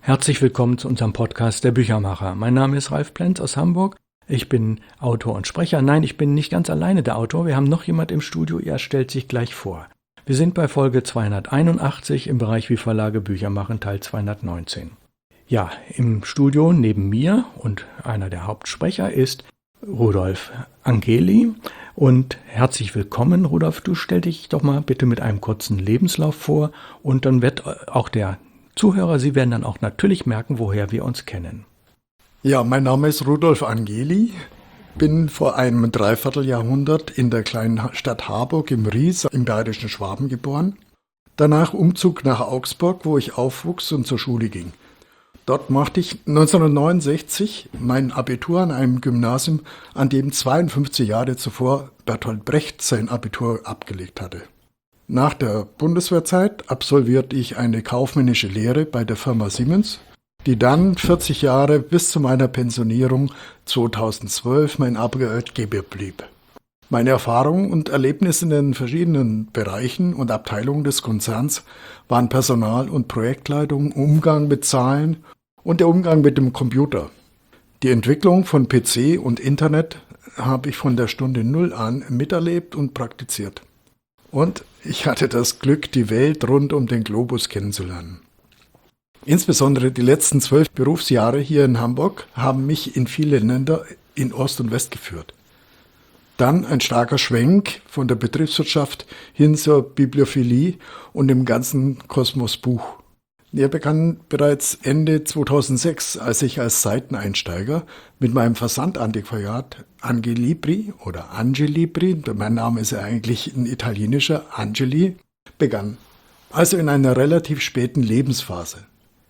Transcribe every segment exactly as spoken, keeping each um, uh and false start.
Herzlich willkommen zu unserem Podcast Der Büchermacher. Mein Name ist Ralf Plenz aus Hamburg. Ich bin Autor und Sprecher. Nein, ich bin nicht ganz alleine der Autor. Wir haben noch jemand im Studio. Er stellt sich gleich vor. Wir sind bei Folge zweihunderteinundachtzig im Bereich Wie Verlage Bücher machen, Teil zweihundertneunzehn. Ja, im Studio neben mir und einer der Hauptsprecher ist Rudolf Angeli. Und herzlich willkommen, Rudolf. Du stell dich doch mal bitte mit einem kurzen Lebenslauf vor und dann wird auch der Zuhörer, Sie werden dann auch natürlich merken, woher wir uns kennen. Ja, mein Name ist Rudolf Angeli, bin vor einem Dreivierteljahrhundert in der kleinen Stadt Harburg im Ries im bayerischen Schwaben geboren. Danach Umzug nach Augsburg, wo ich aufwuchs und zur Schule ging. Dort machte ich neunzehnhundertneunundsechzig mein Abitur an einem Gymnasium, an dem zweiundfünfzig Jahre zuvor Bertolt Brecht sein Abitur abgelegt hatte. Nach der Bundeswehrzeit absolvierte ich eine kaufmännische Lehre bei der Firma Siemens, die dann vierzig Jahre bis zu meiner Pensionierung zweitausendzwölf mein Arbeitgeber blieb. Meine Erfahrungen und Erlebnisse in den verschiedenen Bereichen und Abteilungen des Konzerns waren Personal- und Projektleitung, Umgang mit Zahlen und der Umgang mit dem Computer. Die Entwicklung von P C und Internet habe ich von der Stunde Null an miterlebt und praktiziert. Und ich hatte das Glück, die Welt rund um den Globus kennenzulernen. Insbesondere die letzten zwölf Berufsjahre hier in Hamburg haben mich in viele Länder in Ost und West geführt. Dann ein starker Schwenk von der Betriebswirtschaft hin zur Bibliophilie und dem ganzen Kosmos Buch. Er begann bereits Ende zweitausendsechs, als ich als Seiteneinsteiger mit meinem Versandantiquariat Angelibri oder Angelibri, mein Name ist ja eigentlich ein italienischer Angeli, begann. Also in einer relativ späten Lebensphase.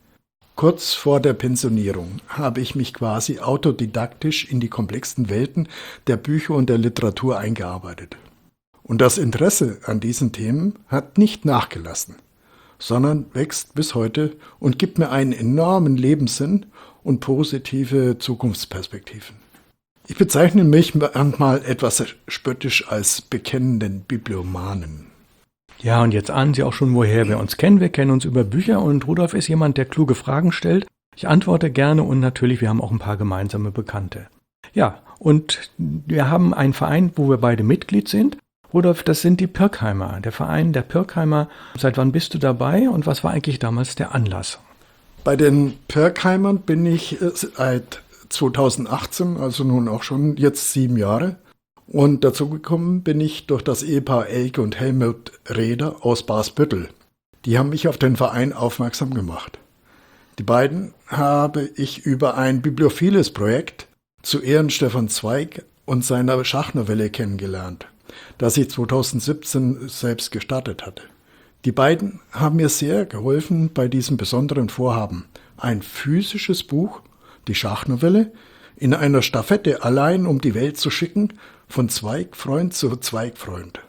Kurz vor der Pensionierung habe ich mich quasi autodidaktisch in die komplexen Welten der Bücher und der Literatur eingearbeitet. Und das Interesse an diesen Themen hat nicht nachgelassen, sondern wächst bis heute und gibt mir einen enormen Lebenssinn und positive Zukunftsperspektiven. Ich bezeichne mich manchmal etwas spöttisch als bekennenden Bibliomanen. Ja, und jetzt ahnen Sie auch schon, woher wir uns kennen. Wir kennen uns über Bücher und Rudolf ist jemand, der kluge Fragen stellt. Ich antworte gerne und natürlich, wir haben auch ein paar gemeinsame Bekannte. Ja, und wir haben einen Verein, wo wir beide Mitglied sind. Rudolf, das sind die Pirkheimer, der Verein der Pirkheimer. Seit wann bist du dabei und was war eigentlich damals der Anlass? Bei den Pirkheimern bin ich seit zweitausendachtzehn, also nun auch schon jetzt sieben Jahre. Und dazu gekommen bin ich durch das Ehepaar Elke und Helmut Reder aus Basbüttel. Die haben mich auf den Verein aufmerksam gemacht. Die beiden habe ich über ein bibliophiles Projekt zu Ehren Stefan Zweig und seiner Schachnovelle kennengelernt, das ich zweitausendsiebzehn selbst gestartet hatte. Die beiden haben mir sehr geholfen bei diesem besonderen Vorhaben, ein physisches Buch, die Schachnovelle, in einer Stafette allein um die Welt zu schicken, von Zweigfreund zu Zweigfreund.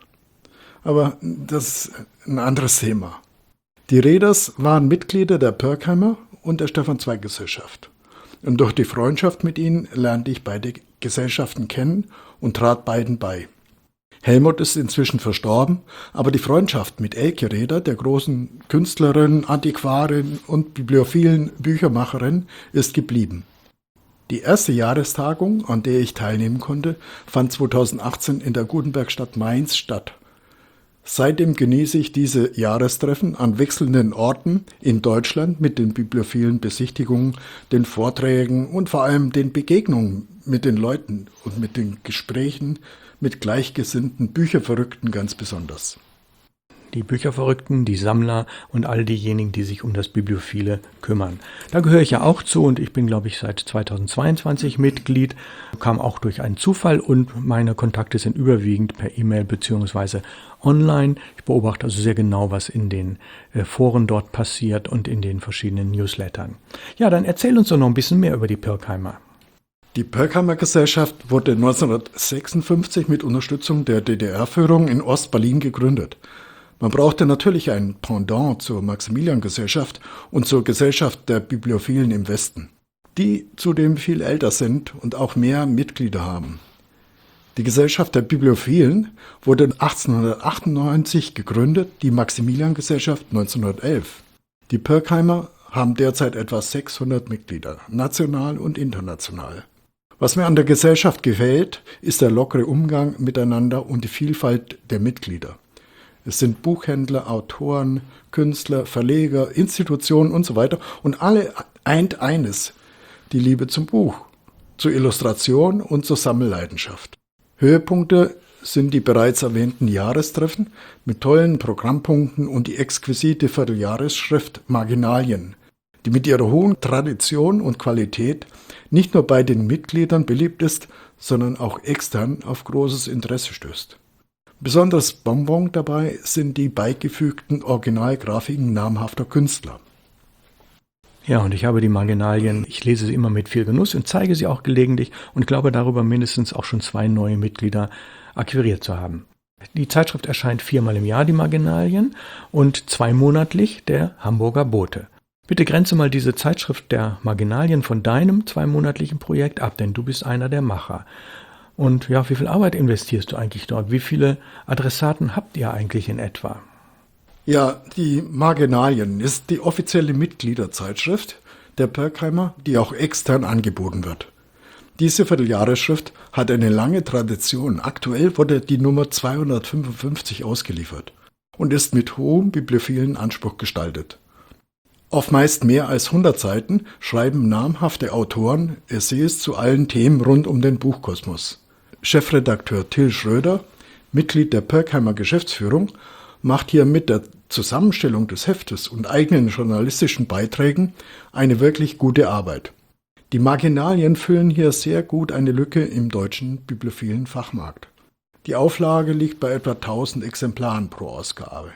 Aber das ist ein anderes Thema. Die Reders waren Mitglieder der Pirkheimer und der Stefan Zweig Gesellschaft. Und durch die Freundschaft mit ihnen lernte ich beide Gesellschaften kennen und trat beiden bei. Helmut ist inzwischen verstorben, aber die Freundschaft mit Elke Reder, der großen Künstlerin, Antiquarin und bibliophilen Büchermacherin, ist geblieben. Die erste Jahrestagung, an der ich teilnehmen konnte, fand zweitausendachtzehn in der Gutenbergstadt Mainz statt. Seitdem genieße ich diese Jahrestreffen an wechselnden Orten in Deutschland mit den bibliophilen Besichtigungen, den Vorträgen und vor allem den Begegnungen mit den Leuten und mit den Gesprächen mit gleichgesinnten Bücherverrückten ganz besonders. Die Bücherverrückten, die Sammler und all diejenigen, die sich um das Bibliophile kümmern. Da gehöre ich ja auch zu und ich bin, glaube ich, seit zweitausendzweiundzwanzig Mitglied, kam auch durch einen Zufall und meine Kontakte sind überwiegend per E-Mail bzw. online. Ich beobachte also sehr genau, was in den äh, Foren dort passiert und in den verschiedenen Newslettern. Ja, dann erzähl uns doch noch ein bisschen mehr über die Pirkheimer. Die Pirkheimer Gesellschaft wurde neunzehnhundertsechsundfünfzig mit Unterstützung der D D R-Führung in Ost-Berlin gegründet. Man brauchte natürlich ein Pendant zur Maximilian-Gesellschaft und zur Gesellschaft der Bibliophilen im Westen, die zudem viel älter sind und auch mehr Mitglieder haben. Die Gesellschaft der Bibliophilen wurde achtzehnhundertachtundneunzig gegründet, die Maximilian-Gesellschaft neunzehnhundertelf. Die Pirkheimer haben derzeit etwa sechshundert Mitglieder, national und international. Was mir an der Gesellschaft gefällt, ist der lockere Umgang miteinander und die Vielfalt der Mitglieder. Es sind Buchhändler, Autoren, Künstler, Verleger, Institutionen und so weiter. Und alle eint eines, die Liebe zum Buch, zur Illustration und zur Sammelleidenschaft. Höhepunkte sind die bereits erwähnten Jahrestreffen mit tollen Programmpunkten und die exquisite Vierteljahresschrift Marginalien, die mit ihrer hohen Tradition und Qualität nicht nur bei den Mitgliedern beliebt ist, sondern auch extern auf großes Interesse stößt. Besonderes Bonbon dabei sind die beigefügten Originalgrafiken namhafter Künstler. Ja, und ich habe die Marginalien, ich lese sie immer mit viel Genuss und zeige sie auch gelegentlich und glaube darüber mindestens auch schon zwei neue Mitglieder akquiriert zu haben. Die Zeitschrift erscheint viermal im Jahr, die Marginalien, und zweimonatlich der Hamburger Bote. Bitte grenze mal diese Zeitschrift der Marginalien von deinem zweimonatlichen Projekt ab, denn du bist einer der Macher. Und ja, wie viel Arbeit investierst du eigentlich dort? Wie viele Adressaten habt ihr eigentlich in etwa? Ja, die Marginalien ist die offizielle Mitgliederzeitschrift der Pirkheimer, die auch extern angeboten wird. Diese Vierteljahresschrift hat eine lange Tradition. Aktuell wurde die Nummer zweihundertfünfundfünfzig ausgeliefert und ist mit hohem bibliophilen Anspruch gestaltet. Auf meist mehr als hundert Seiten schreiben namhafte Autoren Essays zu allen Themen rund um den Buchkosmos. Chefredakteur Till Schröder, Mitglied der Pirkheimer Geschäftsführung, macht hier mit der Zusammenstellung des Heftes und eigenen journalistischen Beiträgen eine wirklich gute Arbeit. Die Marginalien füllen hier sehr gut eine Lücke im deutschen bibliophilen Fachmarkt. Die Auflage liegt bei etwa tausend Exemplaren pro Ausgabe.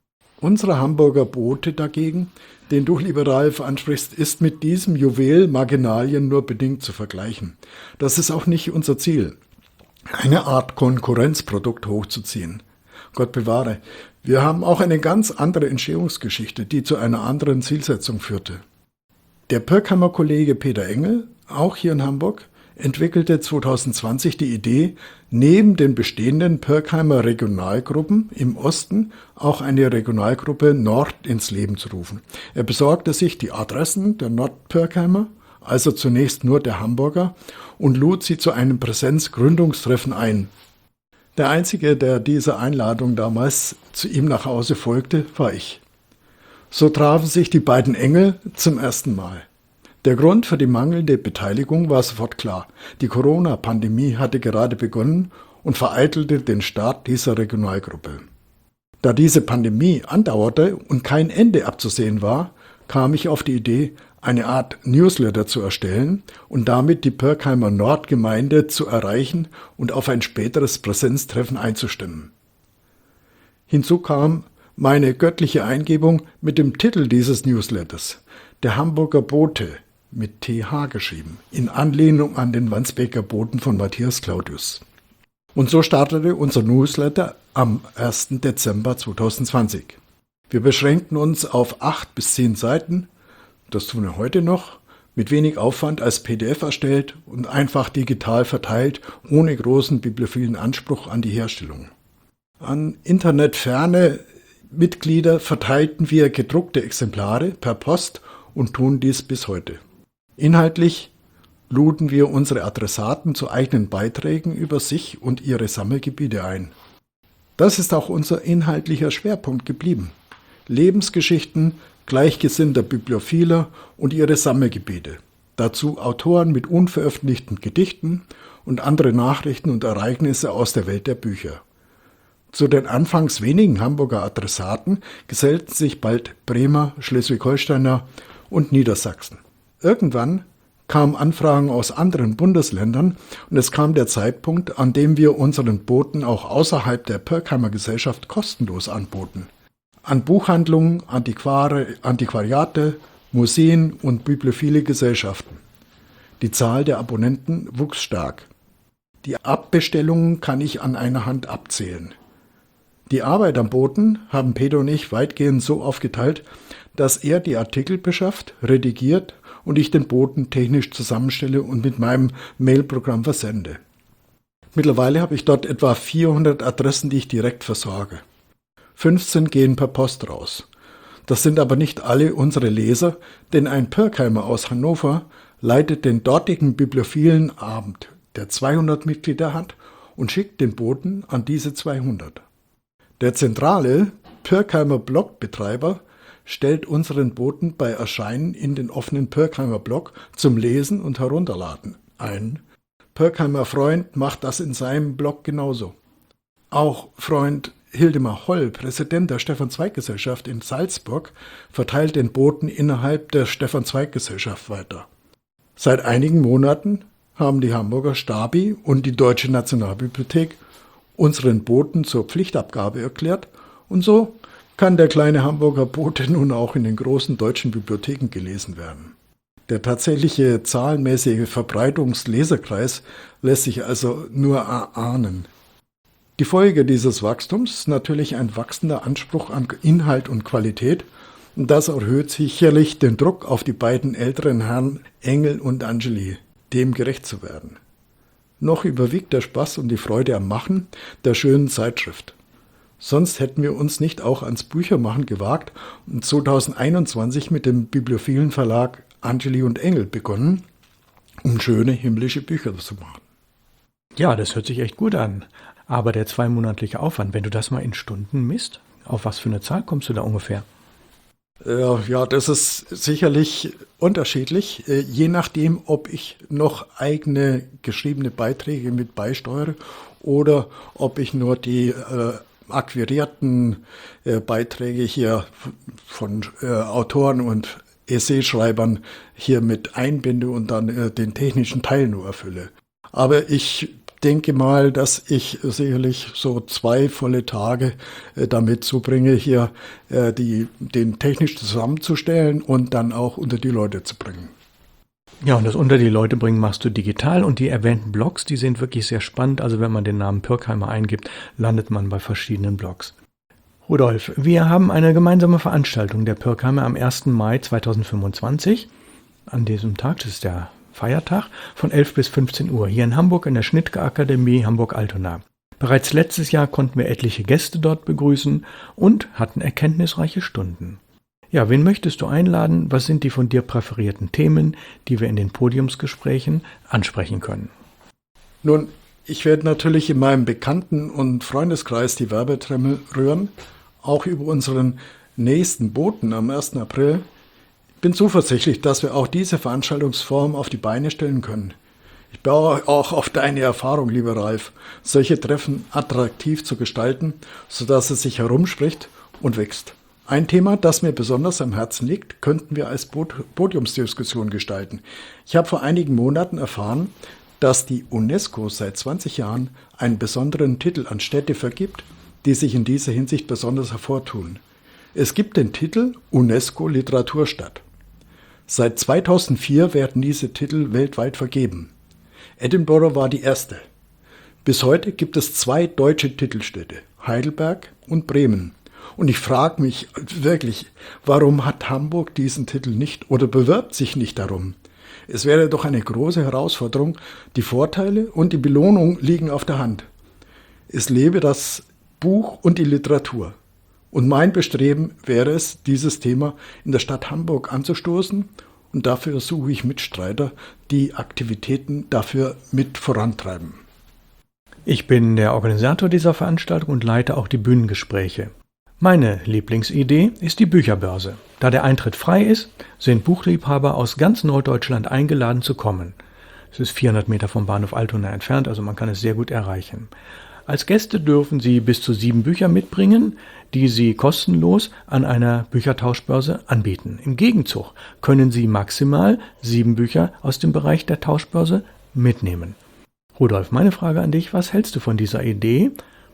Unsere Hamburger Bote dagegen, den du, lieber Ralf, ansprichst, ist mit diesem Juwel Marginalien nur bedingt zu vergleichen. Das ist auch nicht unser Ziel, eine Art Konkurrenzprodukt hochzuziehen. Gott bewahre, wir haben auch eine ganz andere Entstehungsgeschichte, die zu einer anderen Zielsetzung führte. Der Pirkheimer Kollege Peter Engel, auch hier in Hamburg, entwickelte zweitausendzwanzig die Idee, neben den bestehenden Pirkheimer Regionalgruppen im Osten auch eine Regionalgruppe Nord ins Leben zu rufen. Er besorgte sich die Adressen der Nord-Pirkheimer, also zunächst nur der Hamburger, und lud sie zu einem Präsenzgründungstreffen ein. Der Einzige, der dieser Einladung damals zu ihm nach Hause folgte, war ich. So trafen sich die beiden Engel zum ersten Mal. Der Grund für die mangelnde Beteiligung war sofort klar. Die Corona-Pandemie hatte gerade begonnen und vereitelte den Start dieser Regionalgruppe. Da diese Pandemie andauerte und kein Ende abzusehen war, kam ich auf die Idee, eine Art Newsletter zu erstellen und damit die Pirkheimer Nordgemeinde zu erreichen und auf ein späteres Präsenztreffen einzustimmen. Hinzu kam meine göttliche Eingebung mit dem Titel dieses Newsletters, der Hamburger Bote, mit T H geschrieben, in Anlehnung an den Wandsbeker Boten von Matthias Claudius. Und so startete unser Newsletter am ersten Dezember zweitausendzwanzig. Wir beschränkten uns auf acht bis zehn Seiten, das tun wir heute noch, mit wenig Aufwand als P D F erstellt und einfach digital verteilt, ohne großen bibliophilen Anspruch an die Herstellung. An internetferne Mitglieder verteilten wir gedruckte Exemplare per Post und tun dies bis heute. Inhaltlich luden wir unsere Adressaten zu eigenen Beiträgen über sich und ihre Sammelgebiete ein. Das ist auch unser inhaltlicher Schwerpunkt geblieben. Lebensgeschichten gleichgesinnter Bibliophiler und ihre Sammelgebiete. Dazu Autoren mit unveröffentlichten Gedichten und andere Nachrichten und Ereignisse aus der Welt der Bücher. Zu den anfangs wenigen Hamburger Adressaten gesellten sich bald Bremer, Schleswig-Holsteiner und Niedersachsen. Irgendwann kamen Anfragen aus anderen Bundesländern und es kam der Zeitpunkt, an dem wir unseren Boten auch außerhalb der Pirkheimer Gesellschaft kostenlos anboten. An Buchhandlungen, Antiquare, Antiquariate, Museen und bibliophile Gesellschaften. Die Zahl der Abonnenten wuchs stark. Die Abbestellungen kann ich an einer Hand abzählen. Die Arbeit am Boten haben Peter und ich weitgehend so aufgeteilt, dass er die Artikel beschafft, redigiert und ich den Boten technisch zusammenstelle und mit meinem Mailprogramm versende. Mittlerweile habe ich dort etwa vierhundert Adressen, die ich direkt versorge. fünfzehn gehen per Post raus. Das sind aber nicht alle unsere Leser, denn ein Pirkheimer aus Hannover leitet den dortigen bibliophilen Abend, der zweihundert Mitglieder hat, und schickt den Boten an diese zweihundert. Der zentrale Pirkheimer Blogbetreiber stellt unseren Boten bei Erscheinen in den offenen Pirkheimer Blog zum Lesen und Herunterladen ein. Pirkheimer Freund macht das in seinem Blog genauso. Auch Freund Hildemar Holl, Präsident der Stefan-Zweig-Gesellschaft in Salzburg, verteilt den Boten innerhalb der Stefan-Zweig-Gesellschaft weiter. Seit einigen Monaten haben die Hamburger Stabi und die Deutsche Nationalbibliothek unseren Boten zur Pflichtabgabe erklärt und so kann der kleine Hamburger Bote nun auch in den großen deutschen Bibliotheken gelesen werden. Der tatsächliche zahlenmäßige Verbreitungsleserkreis lässt sich also nur erahnen. Die Folge dieses Wachstums ist natürlich ein wachsender Anspruch an Inhalt und Qualität und das erhöht sicherlich den Druck auf die beiden älteren Herren Engel und Angeli, dem gerecht zu werden. Noch überwiegt der Spaß und die Freude am Machen der schönen Zeitschrift. Sonst hätten wir uns nicht auch ans Büchermachen gewagt und zweitausendeinundzwanzig mit dem bibliophilen Verlag Angeli und Engel begonnen, um schöne himmlische Bücher zu machen. Ja, das hört sich echt gut an. Aber der zweimonatliche Aufwand, wenn du das mal in Stunden misst, auf was für eine Zahl kommst du da ungefähr? Ja, ja, das ist sicherlich unterschiedlich, je nachdem, ob ich noch eigene geschriebene Beiträge mit beisteuere oder ob ich nur die äh, akquirierten äh, Beiträge hier von äh, Autoren und Essayschreibern hier mit einbinde und dann äh, den technischen Teil nur erfülle. Aber ich denke mal, dass ich sicherlich so zwei volle Tage äh, damit zubringe, hier äh, die, den technisch zusammenzustellen und dann auch unter die Leute zu bringen. Ja, und das unter die Leute bringen machst du digital und die erwähnten Blogs, die sind wirklich sehr spannend. Also wenn man den Namen Pirkheimer eingibt, landet man bei verschiedenen Blogs. Rudolf, wir haben eine gemeinsame Veranstaltung der Pirkheimer am ersten Mai zweitausendfünfundzwanzig. An diesem Tag, das ist der Feiertag, von elf bis fünfzehn Uhr hier in Hamburg in der Schnittke Akademie Hamburg-Altona. Bereits letztes Jahr konnten wir etliche Gäste dort begrüßen und hatten erkenntnisreiche Stunden. Ja, wen möchtest du einladen? Was sind die von dir präferierten Themen, die wir in den Podiumsgesprächen ansprechen können? Nun, ich werde natürlich in meinem Bekannten- und Freundeskreis die Werbetrommel rühren, auch über unseren nächsten Boten am ersten April. Ich bin zuversichtlich, dass wir auch diese Veranstaltungsform auf die Beine stellen können. Ich baue auch auf deine Erfahrung, lieber Ralf, solche Treffen attraktiv zu gestalten, sodass es sich herumspricht und wächst. Ein Thema, das mir besonders am Herzen liegt, könnten wir als Podiumsdiskussion gestalten. Ich habe vor einigen Monaten erfahren, dass die UNESCO seit zwanzig Jahren einen besonderen Titel an Städte vergibt, die sich in dieser Hinsicht besonders hervortun. Es gibt den Titel UNESCO Literaturstadt. Seit zweitausendvier werden diese Titel weltweit vergeben. Edinburgh war die erste. Bis heute gibt es zwei deutsche Titelstädte, Heidelberg und Bremen. Und ich frage mich wirklich, warum hat Hamburg diesen Titel nicht oder bewirbt sich nicht darum? Es wäre doch eine große Herausforderung. Die Vorteile und die Belohnung liegen auf der Hand. Es lebe das Buch und die Literatur. Und mein Bestreben wäre es, dieses Thema in der Stadt Hamburg anzustoßen. Und dafür suche ich Mitstreiter, die Aktivitäten dafür mit vorantreiben. Ich bin der Organisator dieser Veranstaltung und leite auch die Bühnengespräche. Meine Lieblingsidee ist die Bücherbörse. Da der Eintritt frei ist, sind Buchliebhaber aus ganz Norddeutschland eingeladen zu kommen. Es ist vierhundert Meter vom Bahnhof Altona entfernt, also man kann es sehr gut erreichen. Als Gäste dürfen Sie bis zu sieben Bücher mitbringen, die Sie kostenlos an einer Büchertauschbörse anbieten. Im Gegenzug können Sie maximal sieben Bücher aus dem Bereich der Tauschbörse mitnehmen. Rudolf, meine Frage an dich, was hältst du von dieser Idee?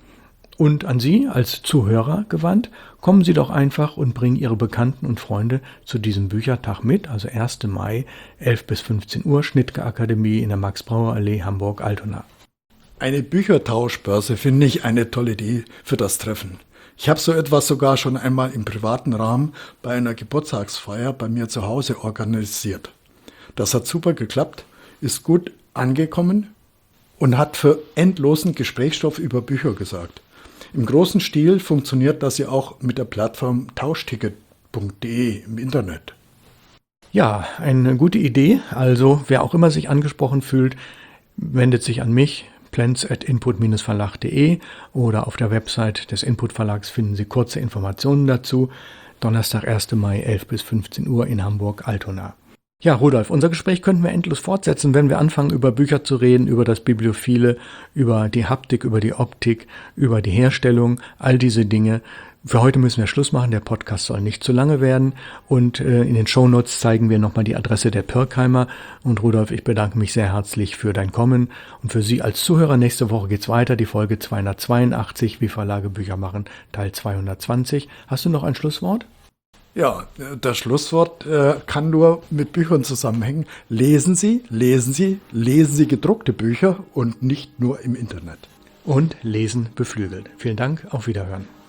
Und an Sie als Zuhörer gewandt, kommen Sie doch einfach und bringen Ihre Bekannten und Freunde zu diesem Büchertag mit, also ersten Mai, elf bis fünfzehn Uhr, Schnittke Akademie in der Max-Brauer-Allee, Hamburg-Altona. Eine Büchertauschbörse finde ich eine tolle Idee für das Treffen. Ich habe so etwas sogar schon einmal im privaten Rahmen bei einer Geburtstagsfeier bei mir zu Hause organisiert. Das hat super geklappt, ist gut angekommen und hat für endlosen Gesprächsstoff über Bücher gesorgt. Im großen Stil funktioniert das ja auch mit der Plattform Tauschticket punkt de im Internet. Ja, eine gute Idee. Also wer auch immer sich angesprochen fühlt, wendet sich an mich, plenz at input Bindestrich verlag punkt de, oder auf der Website des Input Verlags finden Sie kurze Informationen dazu. Donnerstag, erster Mai, elf bis fünfzehn Uhr in Hamburg-Altona. Ja, Rudolf, unser Gespräch könnten wir endlos fortsetzen, wenn wir anfangen, über Bücher zu reden, über das Bibliophile, über die Haptik, über die Optik, über die Herstellung, all diese Dinge. Für heute müssen wir Schluss machen, der Podcast soll nicht zu lange werden und äh, in den Shownotes zeigen wir nochmal die Adresse der Pirkheimer. Und Rudolf, ich bedanke mich sehr herzlich für dein Kommen und für Sie als Zuhörer. Nächste Woche geht's weiter, die Folge zweihundertzweiundachtzig, wie Verlage Bücher machen, Teil zweihundertzwanzig. Hast du noch ein Schlusswort? Ja, das Schlusswort äh, kann nur mit Büchern zusammenhängen. Lesen Sie, lesen Sie, lesen Sie gedruckte Bücher und nicht nur im Internet. Und Lesen beflügelt. Vielen Dank, auf Wiederhören.